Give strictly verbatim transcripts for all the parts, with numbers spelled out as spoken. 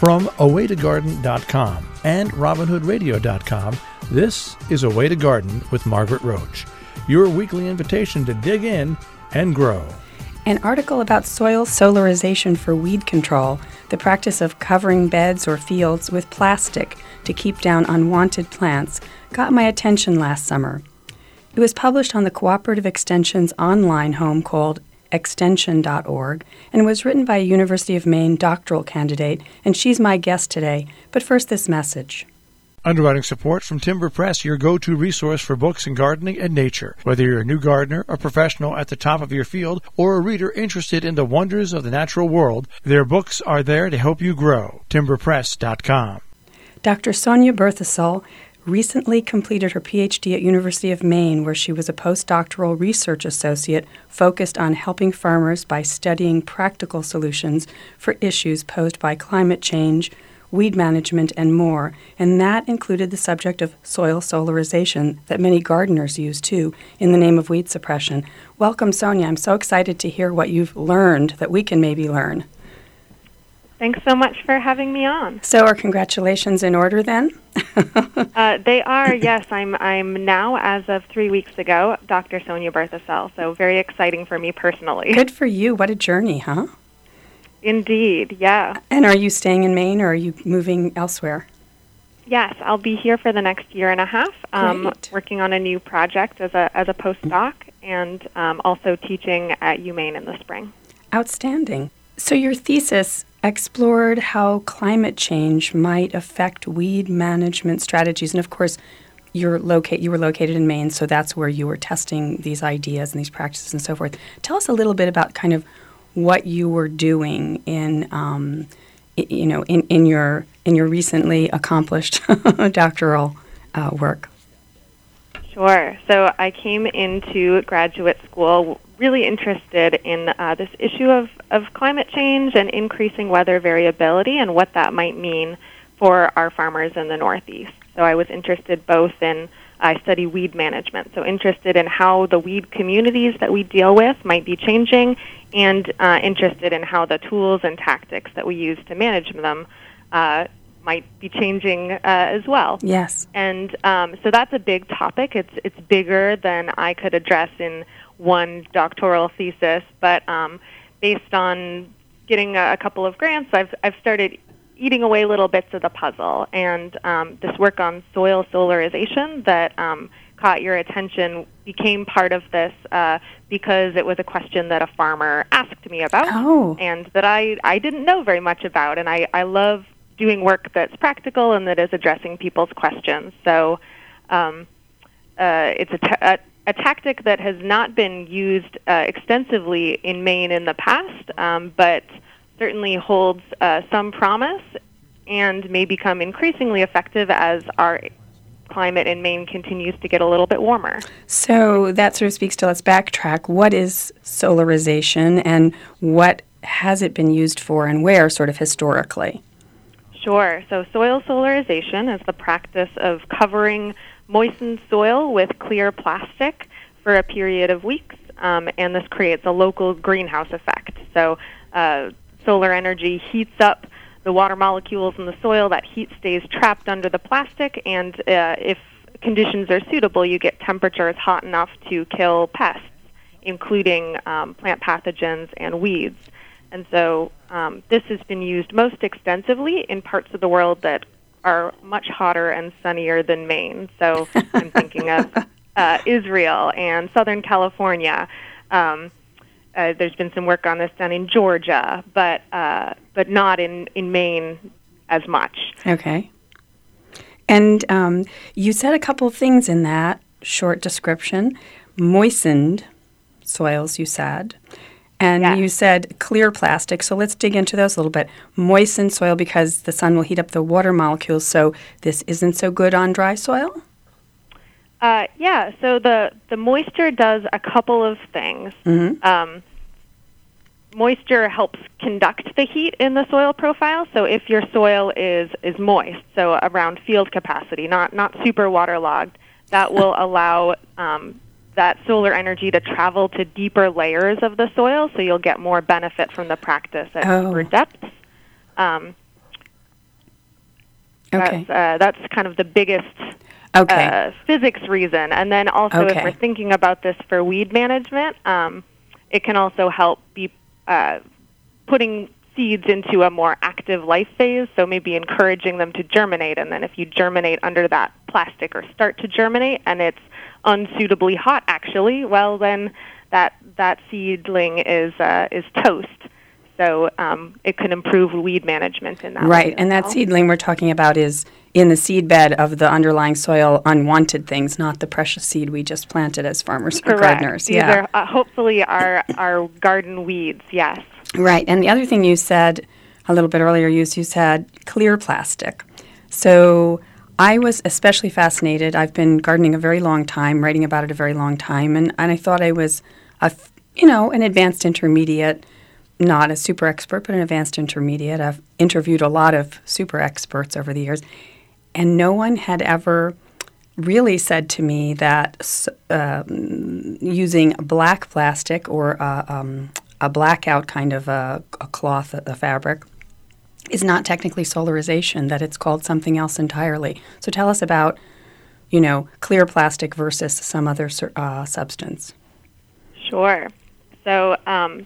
From a way to garden dot com and robin hood radio dot com, this is A Way to Garden with Margaret Roach, your weekly invitation to dig in and grow. An article about soil solarization for weed control, the practice of covering beds or fields with plastic to keep down unwanted plants, got my attention last summer. It was published on the Cooperative Extension's online home called extension dot org and was written by a University of Maine doctoral candidate, and she's my guest today. But first, this message. Underwriting support from Timber Press, your go-to resource for books in gardening and nature. Whether you're a new gardener, a professional at the top of your field, or a reader interested in the wonders of the natural world, their books are there to help you grow. timber press dot com. Doctor Sonia Berthasol recently completed her P H D at University of Maine, where she was a postdoctoral research associate focused on helping farmers by studying practical solutions for issues posed by climate change, weed management, and more, and that included the subject of soil solarization that many gardeners use, too, in the name of weed suppression. Welcome, Sonia. I'm so excited to hear what you've learned that we can maybe learn. Thanks so much for having me on. So are congratulations in order, then? uh, they are, yes. I'm I'm now, as of three weeks ago, Doctor Sonia Berthasol, so very exciting for me personally. Good for you. What a journey, huh? Indeed, yeah. And are you staying in Maine, or are you moving elsewhere? Yes, I'll be here for the next year and a half, um, working on a new project as a as a postdoc, and um, also teaching at UMaine in the spring. Outstanding. So your thesis explored how climate change might affect weed management strategies, and of course, you're locate you were located in Maine, so that's where you were testing these ideas and these practices and so forth. Tell us a little bit about kind of what you were doing in, um, you know, in, in your in your recently accomplished doctoral uh, work. Sure. So I came into graduate school really interested in uh, this issue of, of climate change and increasing weather variability and what that might mean for our farmers in the Northeast. So I was interested both in I study weed management, so interested in how the weed communities that we deal with might be changing, and uh, interested in how the tools and tactics that we use to manage them uh, might be changing uh, as well. Yes. And um, so that's a big topic. It's it's bigger than I could address in one doctoral thesis, but um, based on getting a, a couple of grants, I've I've started eating away little bits of the puzzle, and um, this work on soil solarization that um, caught your attention became part of this uh, because it was a question that a farmer asked me about, oh. and that I, I didn't know very much about, and I, I love doing work that's practical and that is addressing people's questions. So um, uh, it's a, ta- a, a tactic that has not been used uh, extensively in Maine in the past, um, but certainly holds uh, some promise and may become increasingly effective as our climate in Maine continues to get a little bit warmer. So that sort of speaks to, let's backtrack. What is solarization, and what has it been used for, and where, sort of historically? Sure. So soil solarization is the practice of covering moistened soil with clear plastic for a period of weeks, um, and this creates a local greenhouse effect. So uh, solar energy heats up the water molecules in the soil. That heat stays trapped under the plastic, and uh, if conditions are suitable, you get temperatures hot enough to kill pests, including um, plant pathogens and weeds. And so um, this has been used most extensively in parts of the world that are much hotter and sunnier than Maine. So I'm thinking of uh, Israel and Southern California. Um, Uh, there's been some work on this done in Georgia, but uh, but not in, in Maine as much. Okay. And um, you said a couple of things in that short description. Moistened soils, you said. And yes. You said clear plastic. So let's dig into those a little bit. Moistened soil because the sun will heat up the water molecules, so this isn't so good on dry soil? Uh, yeah, so the, the moisture does a couple of things. Mm-hmm. Um, moisture helps conduct the heat in the soil profile. So if your soil is, is moist, so around field capacity, not, not super waterlogged, that will allow um, that solar energy to travel to deeper layers of the soil, so you'll get more benefit from the practice at oh. deeper depths. Um, Okay. That's, uh, that's kind of the biggest Okay. uh, physics reason. And then also, Okay. if we're thinking about this for weed management, um, it can also help be uh, putting seeds into a more active life phase, so maybe encouraging them to germinate. And then if you germinate under that plastic or start to germinate and it's unsuitably hot, actually, well, then that that seedling is uh, is toast. So um, it can improve weed management in that Right, way as and that well. seedling we're talking about is in the seed bed of the underlying soil, unwanted things, not the precious seed we just planted as farmers or Correct. gardeners. These yeah. are uh, hopefully our, our garden weeds, yes. Right, and the other thing you said a little bit earlier, you, you said clear plastic. So I was especially fascinated. I've been gardening a very long time, writing about it a very long time, and, and I thought I was, a, f- you know, an advanced intermediate, not a super expert, but an advanced intermediate. I've interviewed a lot of super experts over the years, and no one had ever really said to me that um, using black plastic or uh, um, a blackout kind of a, a cloth, a fabric, is not technically solarization, that it's called something else entirely. So tell us about, you know, clear plastic versus some other uh, substance. Sure. So um,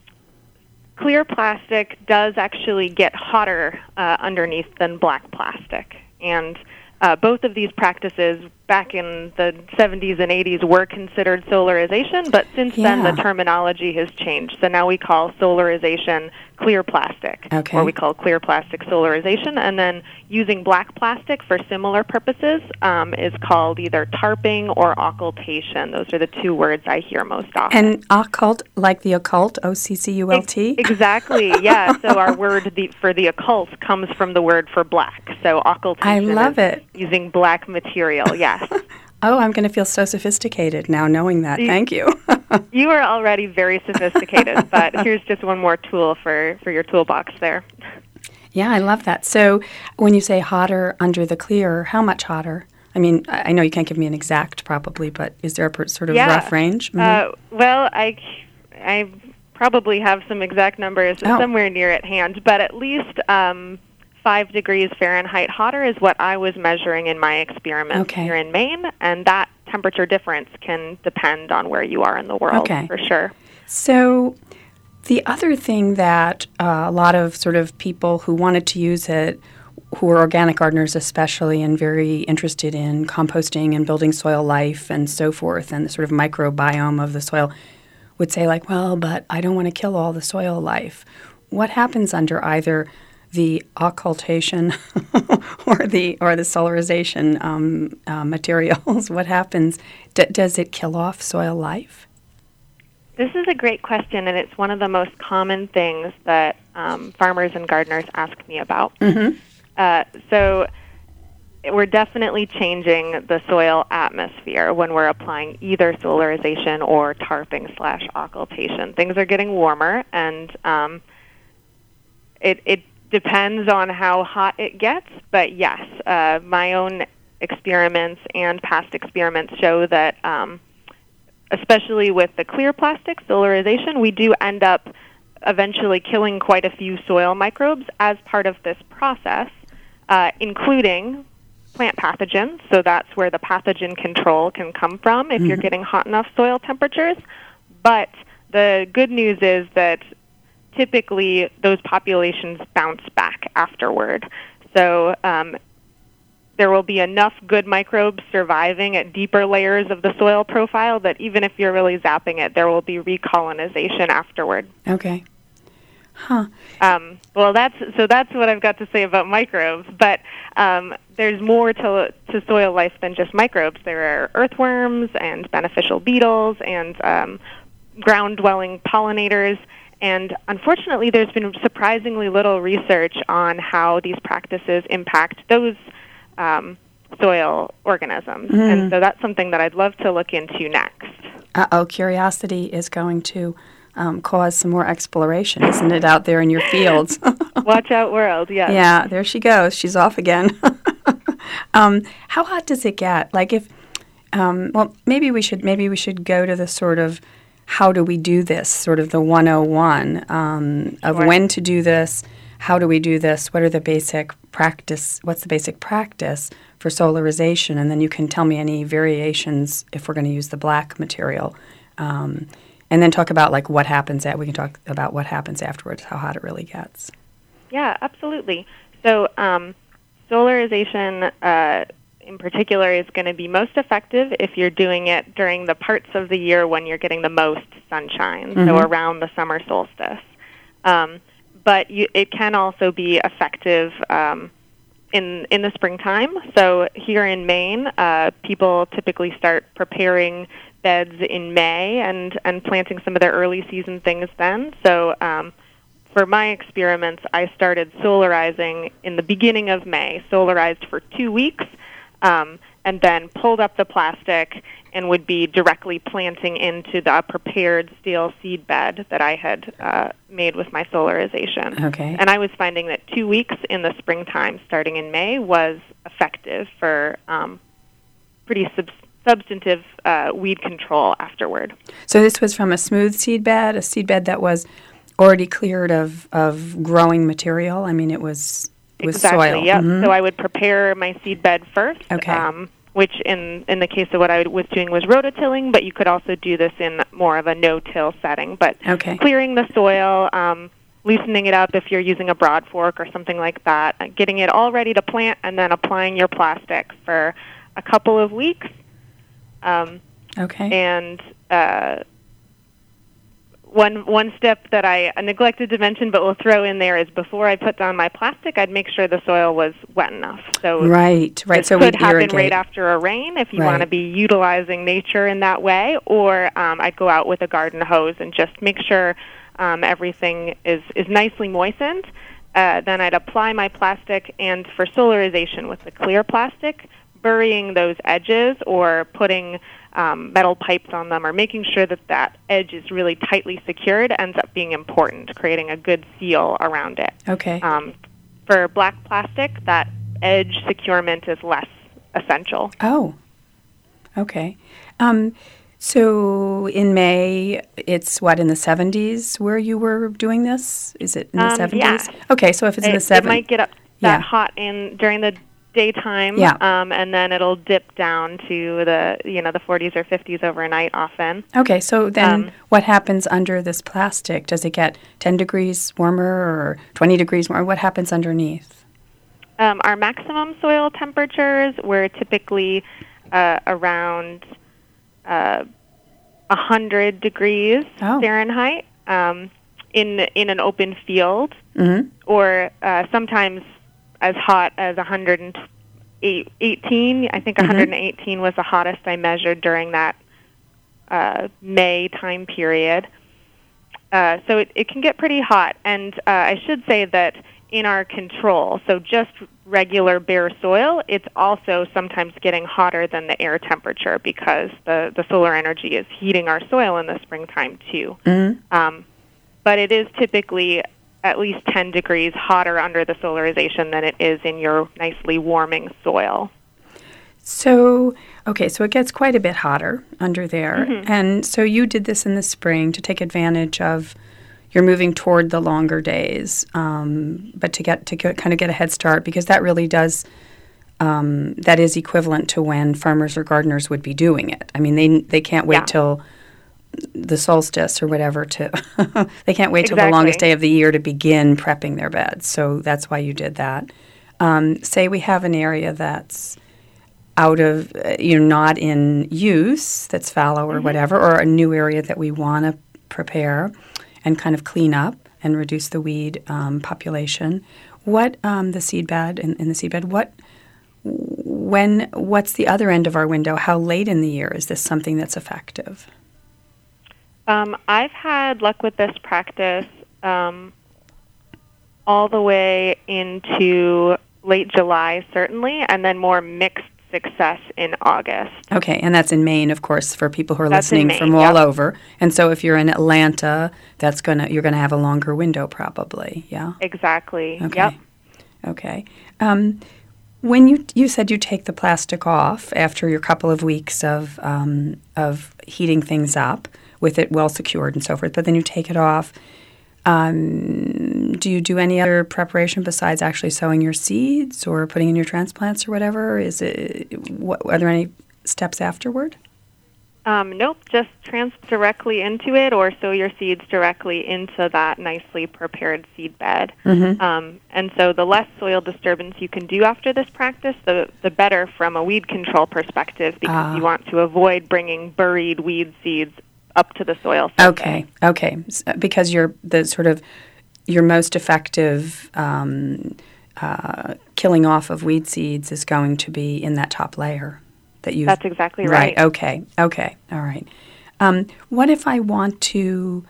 clear plastic does actually get hotter uh, underneath than black plastic. And uh, both of these practices back in the seventies and eighties were considered solarization, but since Yeah. then the terminology has changed. So now we call solarization clear plastic, Okay. or we call clear plastic solarization. And then using black plastic for similar purposes um, is called either tarping or occultation. Those are the two words I hear most often. And occult, like the occult, O C C U L T? Ex- exactly, yeah. So our word the, for the occult comes from the word for black. So occultation I love is it. using black material, yes. Oh, I'm going to feel so sophisticated now knowing that. Thank you. You are already very sophisticated, but here's just one more tool for, for your toolbox there. Yeah, I love that. So when you say hotter under the clear, how much hotter? I mean, I I know you can't give me an exact probably, but is there a per- sort of Yeah. rough range? Mhm. Uh, well, I, I probably have some exact numbers Oh. somewhere near at hand, but at least um, five degrees Fahrenheit hotter is what I was measuring in my experiment Okay. here in Maine, and that temperature difference can depend on where you are in the world, Okay. for sure. So the other thing that uh, a lot of sort of people who wanted to use it, who are organic gardeners especially, and very interested in composting and building soil life and so forth, and the sort of microbiome of the soil, would say like, well, but I don't want to kill all the soil life. What happens under either the occultation or the or the solarization um, uh, materials? What happens? D- does it kill off soil life? This is a great question, and it's one of the most common things that um, farmers and gardeners ask me about. Mm-hmm. Uh, so we're definitely changing the soil atmosphere when we're applying either solarization or tarping slash occultation. Things are getting warmer, and um, it, it depends on how hot it gets. But yes, uh, my own experiments and past experiments show that um, especially with the clear plastic solarization, we do end up eventually killing quite a few soil microbes as part of this process, uh, including plant pathogens. So that's where the pathogen control can come from if mm-hmm. you're getting hot enough soil temperatures. But the good news is that typically those populations bounce back afterward. So um, there will be enough good microbes surviving at deeper layers of the soil profile that even if you're really zapping it, there will be recolonization afterward. Okay. Huh. Um, well, that's so that's what I've got to say about microbes. But um, there's more to to soil life than just microbes. There are earthworms and beneficial beetles and um, ground-dwelling pollinators. And unfortunately, there's been surprisingly little research on how these practices impact those um, soil organisms. Mm. And so that's something that I'd love to look into next. Uh-oh, curiosity is going to um, cause some more exploration, isn't it, out there in your fields? Watch out, world, yes. Yeah, there she goes. She's off again. um, how hot does it get? Like if, um, well, maybe we should maybe we should go to the sort of how do we do this, sort of the one oh one um, of Sure. when to do this, how do we do this? What are the basic practice? What's the basic practice for solarization? And then you can tell me any variations if we're going to use the black material. Um, and then talk about like what happens at, we can talk about what happens afterwards, how hot it really gets. Yeah, absolutely. So um, solarization uh, in particular is going to be most effective if you're doing it during the parts of the year when you're getting the most sunshine, mm-hmm. so around the summer solstice. Um, but you, it can also be effective um, in in the springtime. So here in Maine, uh, people typically start preparing beds in May and, and planting some of their early season things then. So um, for my experiments, I started solarizing in the beginning of May, solarized for two weeks, um, and then pulled up the plastic and would be directly planting into the prepared steel seed bed that I had uh, made with my solarization. Okay. And I was finding that two weeks in the springtime, starting in May, was effective for um, pretty sub- substantive uh, weed control afterward. So this was from a smooth seed bed, a seed bed that was already cleared of, of growing material? I mean, it was, it was exactly, soil. Yep. Mm-hmm. So I would prepare my seed bed first, okay. um, which in, in the case of what I was doing was rototilling, but you could also do this in more of a no-till setting. But okay. clearing the soil, um, loosening it up if you're using a broad fork or something like that, getting it all ready to plant, and then applying your plastic for a couple of weeks. Um, okay. And uh, one one step that I neglected to mention, but we'll throw in there, is before I put down my plastic, I'd make sure the soil was wet enough. So right, right. This so could we'd happen irrigate. right after a rain if you right. want to be utilizing nature in that way, or um, I'd go out with a garden hose and just make sure um, everything is is nicely moistened. Uh, then I'd apply my plastic, and for solarization with the clear plastic, burying those edges or putting um, metal pipes on them or making sure that that edge is really tightly secured ends up being important, creating a good seal around it. Okay. Um, for black plastic, that edge securement is less essential. Oh, okay. Um, so in May, it's what, in the seventies where you were doing this? Is it in the um, seventies? Yeah. Okay, so if it's it, in the seventies. It might get up that yeah. hot in during the daytime, yeah. um, and then it'll dip down to the you know the forties or fifties overnight often. Okay, so then Um, what happens under this plastic? Does it get ten degrees warmer or twenty degrees warmer? What happens underneath? Um, our maximum soil temperatures were typically uh, around uh, one hundred degrees oh. Fahrenheit um, in in an open field, mm-hmm. or uh, sometimes as hot as one hundred eighteen. I think mm-hmm. one hundred eighteen was the hottest I measured during that uh, May time period. Uh, so it, it can get pretty hot. And uh, I should say that in our control, so just regular bare soil, it's also sometimes getting hotter than the air temperature because the, the solar energy is heating our soil in the springtime too. Mm-hmm. Um, but it is typically at least ten degrees hotter under the solarization than it is in your nicely warming soil. So, okay, so it gets quite a bit hotter under there. Mm-hmm. And so you did this in the spring to take advantage of, you're moving toward the longer days, um, but to get to get, kind of get a head start, because that really does, um, that is equivalent to when farmers or gardeners would be doing it. I mean, they they can't wait yeah. till the solstice or whatever to they can't wait till exactly. the longest day of the year to begin prepping their beds. So that's why you did that. Um, say we have an area that's out of, uh, you know, not in use, that's fallow or mm-hmm. whatever, or a new area that we want to prepare and kind of clean up and reduce the weed um, population. What um, the seed bed in, in the seed bed? What when? What's the other end of our window? How late in the year is this something that's effective? Um, I've had luck with this practice um, all the way into late July, certainly, and then more mixed success in August. Okay, and that's in Maine, of course, for people who are That's listening in Maine, from all yep. over. And so if you're in Atlanta, that's gonna you're gonna have a longer window, probably. Yeah. Exactly. Okay. Yep. Okay. Um, when you you said you take the plastic off after your couple of weeks of um, of heating things up with it well secured and so forth, but then you take it off. Um, do you do any other preparation besides actually sowing your seeds or putting in your transplants or whatever? Is it? What, are there any steps afterward? Um, nope, just transplant directly into it or sow your seeds directly into that nicely prepared seed bed. Mm-hmm. Um, and so the less soil disturbance you can do after this practice, the, the better from a weed control perspective, because uh, you want to avoid bringing buried weed seeds up to the soil surface. Okay, okay, because you're the sort of your most effective um, uh, killing off of weed seeds is going to be in that top layer. That you That's exactly right. Right. Okay. Okay. All right. Um, what if I want to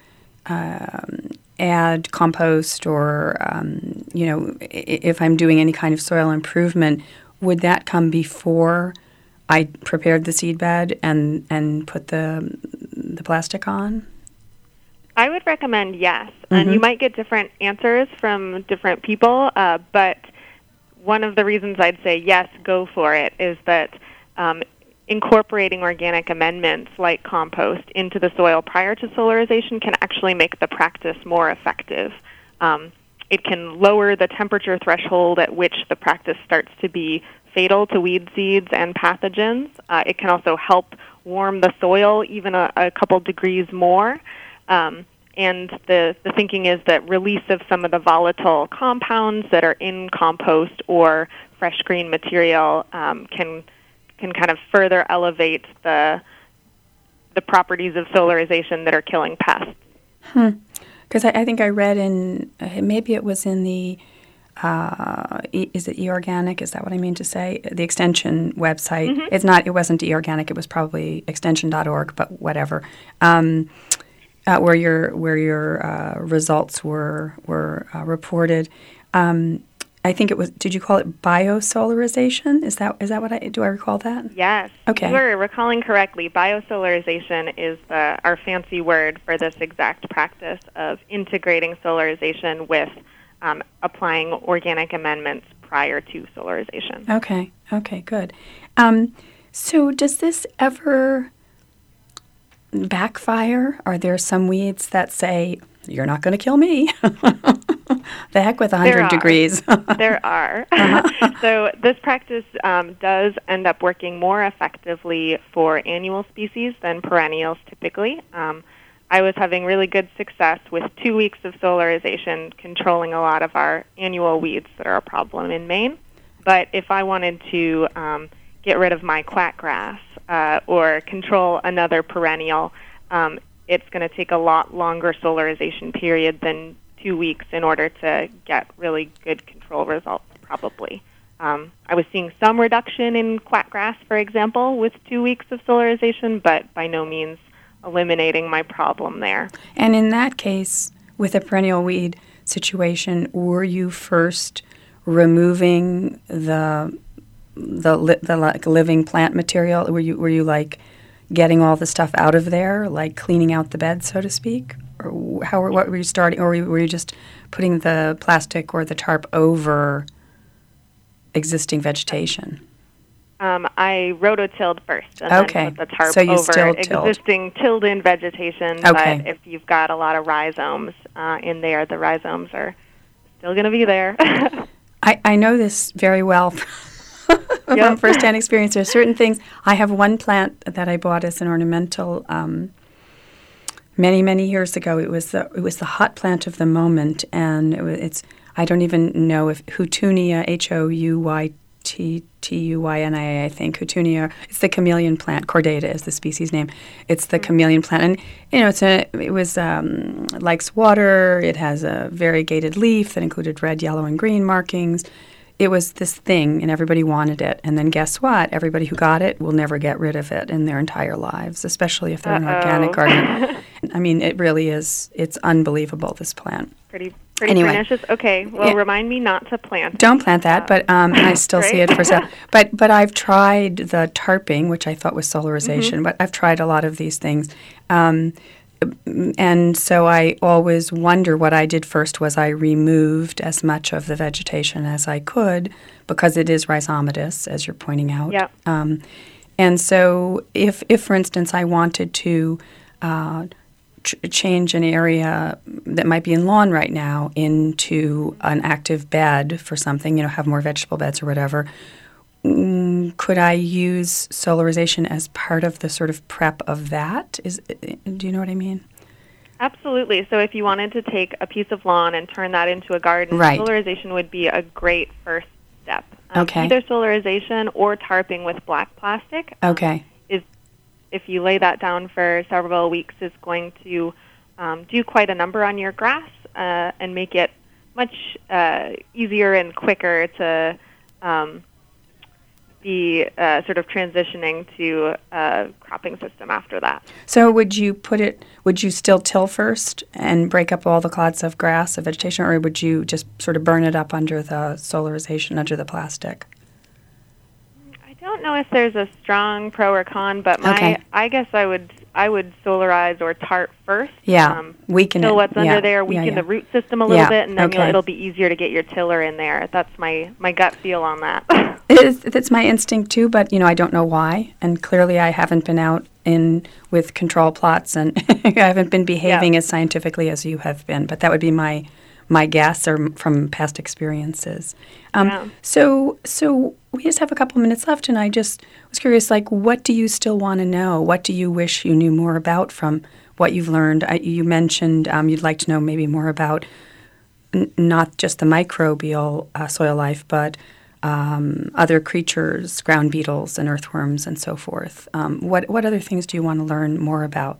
um, add compost, or um, you know, if I'm doing any kind of soil improvement, would that come before I prepared the seed bed and and put the the plastic on? I would recommend yes, Mm-hmm. and you might get different answers from different people. Uh, but one of the reasons I'd say yes, go for it, is that Um, incorporating organic amendments like compost into the soil prior to solarization can actually make the practice more effective. Um, it can lower the temperature threshold at which the practice starts to be fatal to weed seeds and pathogens. Uh, it can also help warm the soil even a, a couple degrees more. Um, and the, the thinking is that release of some of the volatile compounds that are in compost or fresh green material um, can can kind of further elevate the the properties of solarization that are killing pests. Because I, I think I read in, uh, maybe it was in the, uh, e, is it eOrganic? Is that what I mean to say? The extension website. Mm-hmm. It's not, it wasn't eOrganic, it was probably extension dot org, but whatever. Um, uh, where your where your uh, results were, were uh, reported. Um, I think it was, did you call it biosolarization? Is that is that what I, do I recall that? Yes. Okay. You are recalling correctly. Biosolarization is the, our fancy word for this exact practice of integrating solarization with um, applying organic amendments prior to solarization. Okay, okay, good. Um, so does this ever backfire? Are there some weeds that say, you're not going to kill me? The heck with one hundred degrees. There are. Uh-huh. So this practice um, does end up working more effectively for annual species than perennials typically. Um, I was having really good success with two weeks of solarization controlling a lot of our annual weeds that are a problem in Maine. But if I wanted to um, get rid of my quackgrass uh, or control another perennial, um, it's going to take a lot longer solarization period than two weeks in order to get really good control results, probably. Um, I was seeing some reduction in quackgrass, for example, with two weeks of solarization, but by no means eliminating my problem there. And in that case, with a perennial weed situation, were you first removing the the li- the like living plant material? Were you were you like getting all the stuff out of there, like cleaning out the bed, so to speak? Or how what were you starting, or were you just putting the plastic or the tarp over existing vegetation? Um, I rototilled first, and okay. then put the tarp so you over still tilled. existing tilled-in vegetation. Okay. But if you've got a lot of rhizomes uh, in there, the rhizomes are still going to be there. I, I know this very well from Yep. first-hand experience. There are certain things. I have one plant that I bought as an ornamental um, many, many years ago. It was the it was the hot plant of the moment, and it was, it's I don't even know if Houtunia, H O U Y T T U Y N I A, I think. Houtunia, it's the chameleon plant. Chordata is the species name. It's the mm-hmm. chameleon plant. And, you know, it's a, it was, um, likes water. It has a variegated leaf that included red, yellow, and green markings. It was this thing, and everybody wanted it. And then guess what? Everybody who got it will never get rid of it in their entire lives, especially if they're Uh-oh. an organic gardener. I mean, it really is, it's unbelievable, this plant. Pretty Pretty anyway. pernicious. Okay, well, Yeah. remind me not to plant. Don't plant that, but um, I still see Great. it for sale. But but I've tried the tarping, which I thought was solarization, Mm-hmm. but I've tried a lot of these things. Um, and so I always wonder what I did first was I removed as much of the vegetation as I could because it is rhizomatous, as you're pointing out. Yep. Um, and so if, if, for instance, I wanted to uh, ch- change an area that might be in lawn right now into an active bed for something, you know, have more vegetable beds or whatever, mm, could I use solarization as part of the sort of prep of that? Is, do you know what I mean? Absolutely. So if you wanted to take a piece of lawn and turn that into a garden, right. solarization would be a great first step. Um, okay. Either solarization or tarping with black plastic. Okay. Is if you lay that down for several weeks, is going to um, do quite a number on your grass uh, and make it much uh, easier and quicker to um, be uh, sort of transitioning to a cropping system after that. So would you put it, would you still till first and break up all the clods of grass, of vegetation, or would you just sort of burn it up under the solarization, under the plastic? I don't know if there's a strong pro or con, but my okay. I guess I would I would solarize or tart first. Yeah, um, weaken till it. what's yeah. under there, weaken yeah, yeah. the root system a little yeah. bit, and then okay. you'll, it'll be easier to get your tiller in there. That's my, my gut feel on that. It is, it's my instinct too, but you know I don't know why, and clearly I haven't been out in with control plots, and I haven't been behaving yeah. as scientifically as you have been. But that would be my my guess, or m- from past experiences. Um, yeah. So so we just have a couple minutes left, and I just was curious, like, what do you still want to know? What do you wish you knew more about from what you've learned? I, you mentioned um, you'd like to know maybe more about n- not just the microbial uh, soil life, but Um, other creatures, ground beetles and earthworms and so forth. Um, what what other things do you want to learn more about?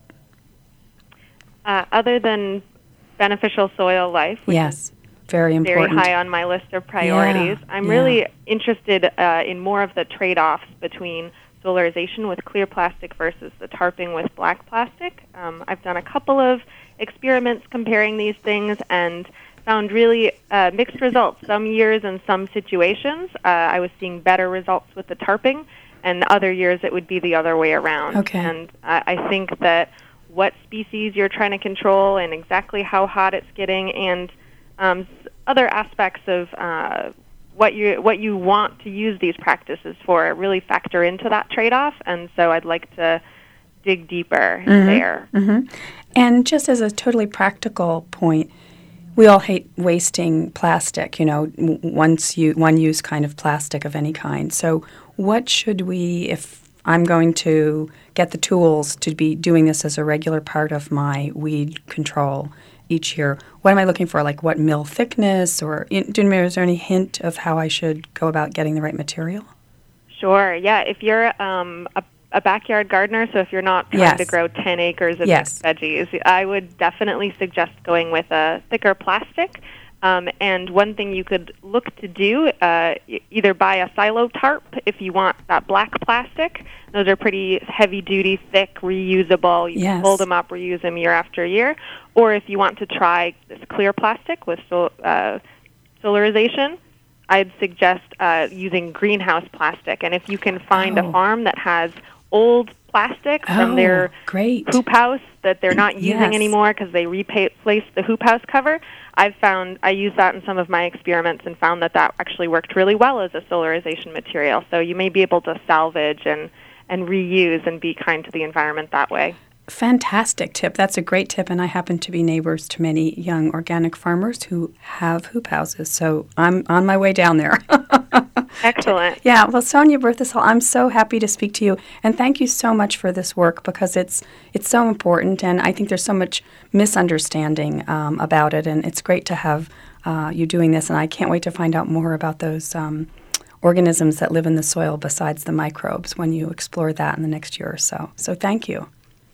Uh, other than beneficial soil life, which yes, is very important. very high on my list of priorities, Yeah, I'm yeah. really interested uh, in more of the trade-offs between solarization with clear plastic versus the tarping with black plastic. Um, I've done a couple of experiments comparing these things and found really uh, mixed results. Some years and some situations, uh, I was seeing better results with the tarping, and other years it would be the other way around. Okay. And uh, I think that what species you're trying to control and exactly how hot it's getting, and um, other aspects of uh, what you what you want to use these practices for really factor into that trade-off. And so I'd like to dig deeper mm-hmm. there. Mm-hmm. And just as a totally practical point, we all hate wasting plastic, you know, once you one-use kind of plastic of any kind. So what should we, if I'm going to get the tools to be doing this as a regular part of my weed control each year, what am I looking for? Like what mill thickness, or in, do you know, is there any hint of how I should go about getting the right material? Sure, yeah. If you're um, a a backyard gardener, so if you're not trying yes. to grow ten acres of yes. veggies, I would definitely suggest going with a thicker plastic. Um, and one thing you could look to do, uh, either buy a silo tarp if you want that black plastic. Those are pretty heavy-duty, thick, reusable. You yes. can fold them up, reuse them year after year. Or if you want to try this clear plastic with sol- uh, solarization, I'd suggest uh, using greenhouse plastic. And if you can find oh. a farm that has old plastic oh, from their great. hoop house that they're not using yes. anymore because they replaced the hoop house cover, I've found, I used that in some of my experiments and found that that actually worked really well as a solarization material. So you may be able to salvage and, and reuse and be kind to the environment that way. Fantastic tip. That's a great tip, and I happen to be neighbors to many young organic farmers who have hoop houses, so I'm on my way down there. Excellent. Yeah, well, Sonia Berthasol, I'm so happy to speak to you, and thank you so much for this work, because it's it's so important, and I think there's so much misunderstanding um, about it, and it's great to have uh, you doing this, and I can't wait to find out more about those um, organisms that live in the soil besides the microbes when you explore that in the next year or so. So thank you.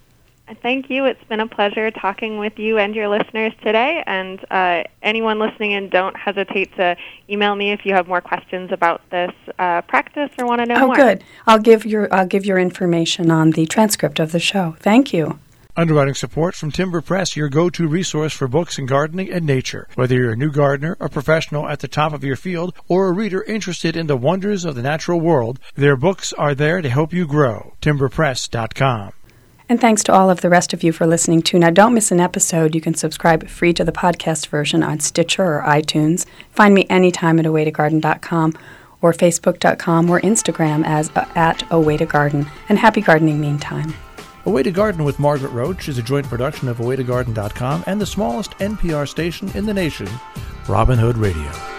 Thank you. It's been a pleasure talking with you and your listeners today. And uh, anyone listening in, don't hesitate to email me if you have more questions about this uh, practice or want to know oh, more. Oh, good. I'll give your I'll give your information on the transcript of the show. Thank you. Underwriting support from Timber Press, your go-to resource for books in gardening and nature. Whether you're a new gardener, a professional at the top of your field, or a reader interested in the wonders of the natural world, their books are there to help you grow. timber press dot com. And thanks to all of the rest of you for listening, too. Now, don't miss an episode. You can subscribe free to the podcast version on Stitcher or iTunes. Find me anytime at a way to garden dot com or facebook dot com or Instagram as uh, at a way to garden. And happy gardening meantime. A Way to Garden with Margaret Roach is a joint production of a way to garden dot com and the smallest N P R station in the nation, Robin Hood Radio.